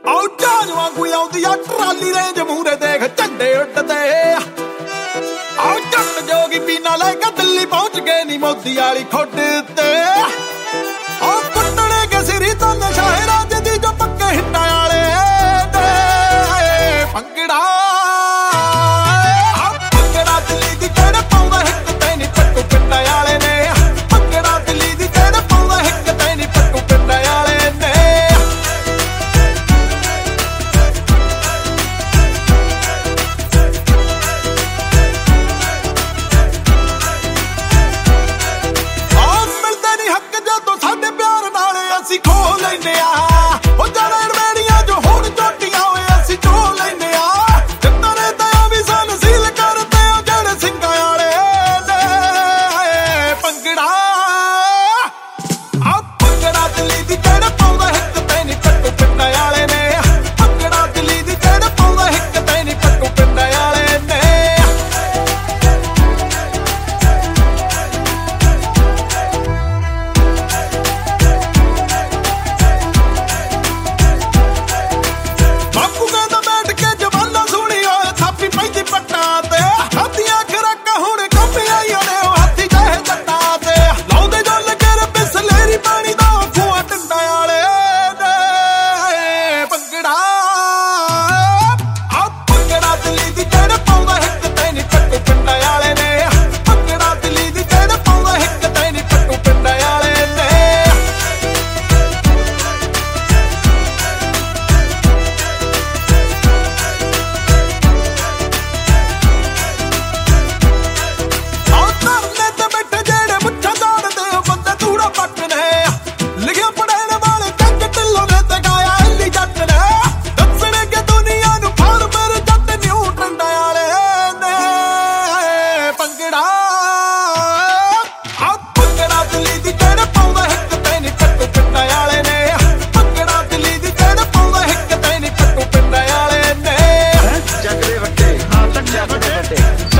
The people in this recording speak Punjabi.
ਆਉ ਜਾਨ ਵਾਂਗੂ ਆਉਂਦੀ ਆ ਟਰਾਲੀ ਰੇਂਜ ਮੂਰੇ ਦੇਖ ਝੰਡੇ ਉੱਡਦੇ ਆਉ ਜੱਟ ਜੋਗੀ ਪੀਣਾ ਲੈ ਕੇ ਦਿੱਲੀ ਪਹੁੰਚ ਗਏ ਨੀ ਮੋਦੀ ਵਾਲੀ ਖੁੱਡ ਤੇ ਆਉ ਕੁੱਟਣੇ ਕੇ ਸਿਰੀ ਤੋਂ ਨਸ਼ਾਏ ਰਾਜ ਦੀ ਜੋ ਪੱਕੇ ਹਿੱਟਾਂ ਵਾਲੇ ਭੰਗੜਾ ਭੰਗੜਾ ਦਿੱਲੀ ਦੀ ਕਿਹੜੇ ਪਾਉਂਦਾ ਹਿੱਕ ਤੇ ਨੀ ਪੱਟੂ ਪਿੰਡਾਂ ਵਾਲੇ ਨੇ ਭੰਗੜਾ ਦਿੱਲੀ ਦੀ ਕਿਹੜੇ ਪਾਉਂਦਾ ਹਿੱਕ ਤੇ ਨੀ ਪੱਟੂ ਪਿੰਡਾਂ ਵਾਲੇ ਨੇ ਅਸੀਂ ਖੋ ਲੈਨੇ ਆ ਉਹ ਜੜੇ ਰਵੇੜੀਆਂ ਜੋ ਹੁਣ ਝੋਟੀਆਂ ਹੋਏ ਅਸੀਂ ਖੋ ਲੈਨੇ ਆ ਜਿੱਤਰੇ ਤਾਂ ਵੀ ਸਾਨੂੰ ਸੀਲ ਕਰਦੇ ਆ ਜਿਹੜੇ ਸਿੰਘਾਂ ਵਾਲੇ ਨੇ ਭੰਗੜਾ ਆ ਭੰਗੜਾ ਦਿੱਲੀ ਦੀ ਕਿਹੜੇ ਪਾਉਂਦਾ ਹਿੱਕ ਤੇ ਨੀ ਪੱਟੂ ਪਿੰਡਾਂ ਵਾਲੇ ਨੇ ਭੰਗੜਾ ਦਿੱਲੀ ਦੀ ਕਿਹੜੇ ਪਾਉਂਦਾ ਹਿੱਕ ਤੇ ਨੀ ਪੱਟੂ ਪਿੰਡਾਂ ਵਾਲੇ ਨੇ ਚੱਕ ਦੇ ਵੱਟੇ